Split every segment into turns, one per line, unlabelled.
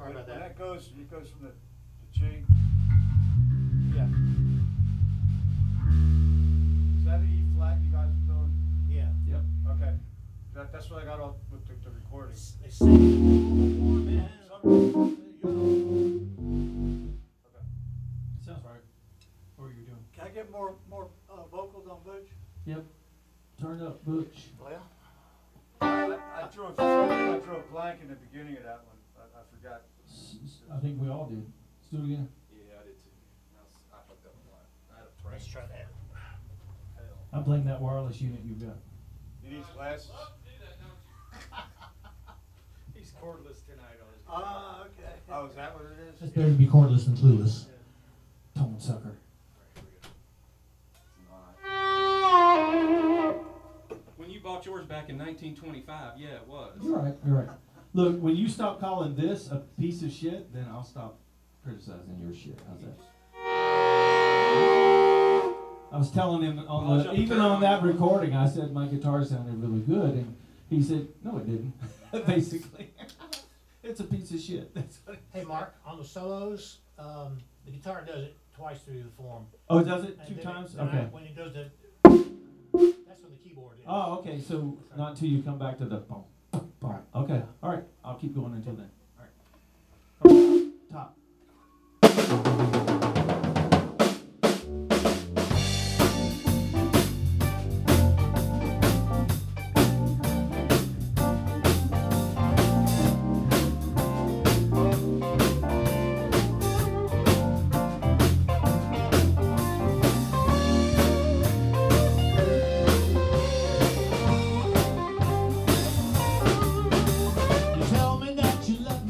Sorry about
When
that.
it goes from the G.
Yeah.
Is that an E flat you guys are doing?
Yeah.
Yep.
Okay. That's what I got off with the recording.
They say man.
Okay.
Sounds right. What are you doing?
Can I get more vocals on Butch?
Yep. Turn up, Butch.
Well,
I drew a blank in the beginning of that one. I forgot.
I think we all did. Let's do it again.
Yeah, I did too. I fucked up a lot. I had a
let's try that.
I'm playing that wireless unit you've got.
You need glasses?
He's cordless tonight on his
Ah, okay.
Oh, is that what it is?
It's better to be cordless than clueless. Tone sucker.
When you bought yours back in 1925, yeah, it was.
You're right. You're right. Look, when you stop calling this a piece of shit, then I'll stop criticizing your shit. How's that? I was telling him even on that recording, I said my guitar sounded really good, and he said, "No, it didn't." Basically, it's a piece of shit. That's what
Hey, Mark, on the solos, the guitar does it twice through the form.
Oh, does it
And
two
then
times?
then
Okay.
when it goes to, that's when the keyboard is.
Oh, okay. So not until you come back to the boom, boom.
Right.
Okay. All right. I'll keep going until then. All right. Top.
You tell me that you love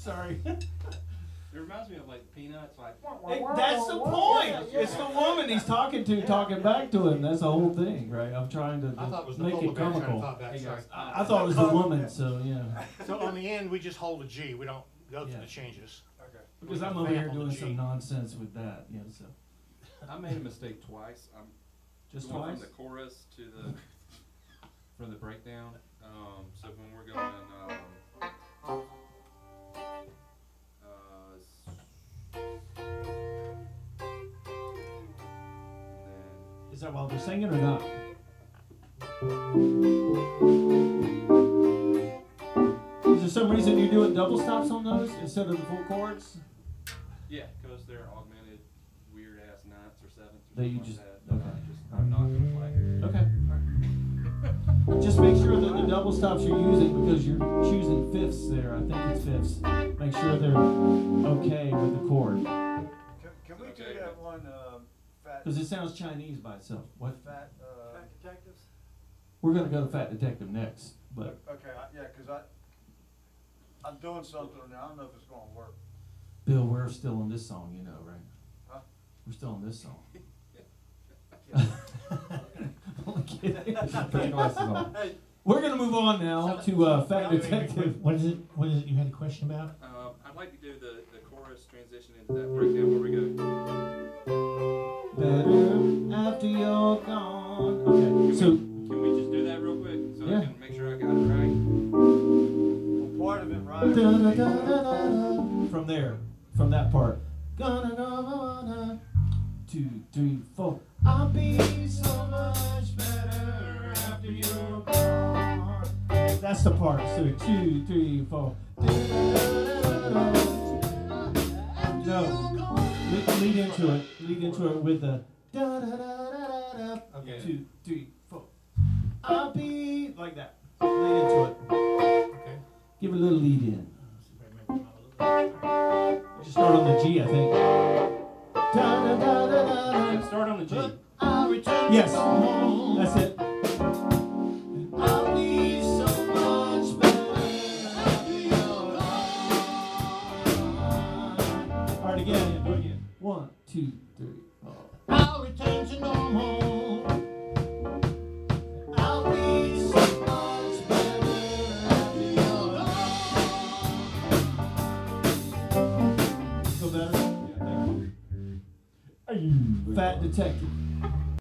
Sorry.
It reminds me of like Peanuts, like.
That's the point. It's the woman he's talking to, talking back to him. That's the whole thing, right? I'm trying to
I thought it was the
make
polar
it
bear trying to
comical.
talk back, sorry.
I thought it was the woman, so yeah.
So on the end, we just hold a G, we don't go through
Yeah.
the changes.
Okay.
Because
We
I'm
can
over here
vamp on the
doing
G.
some nonsense with that, you know. So
I made a mistake twice. I'm
just
going
twice.
from the chorus to the from the breakdown. So when we're going,
Is that while they're singing or not? Is there some reason you're doing double stops on those instead of the full chords?
yeah, because they're augmented weird ass ninths or sevenths or
That you
something
just-
like that.
okay.
I'm not gonna play.
Okay. Just make sure that the double stops you're using, because you're choosing fifths there. I think it's fifths. Make sure they're okay with the chord,
Can we do
Okay.
that one, fat,
because it sounds Chinese by itself. What?
fat,
Fact detectives?
We're gonna go to Fat Detective next, but
okay, yeah, cause I'm doing something now, I don't know if it's gonna work.
Bill, we're still on this song, you know, right?
Huh?
We're still on this song. Only kidding. Put your glasses on.
Hey,
We're gonna move on now to Fat Detective.
What is it you had a question about?
I'd like to do the chorus transition into that breakdown where we go.
Better after you're gone. Okay, so
Can we just do that real quick so
Yeah.
I can make sure I got it right?
Well, part of it, Ryan.
from there, from that part. Gonna go on. 2, 3, 4. I'll be so much better after you're gone. That's the part. So 2, 3, 4. No, lead into it. Lead into it with the da da da da da.
Okay.
2, 3, 4. I'll be like that. Lead into it.
Okay.
Give a little lead in. Just start on the G, I think. Da, da, da, da, da,
Yeah,
da.
start on the G.
I'll return.
Yes, that's it. I'll be so much better after you're gone. All right, again. Do it again. 1, 2, 3, 4.
I'll return to normal. I'll be so much better after you're gone.
Feel better? Fat Detective.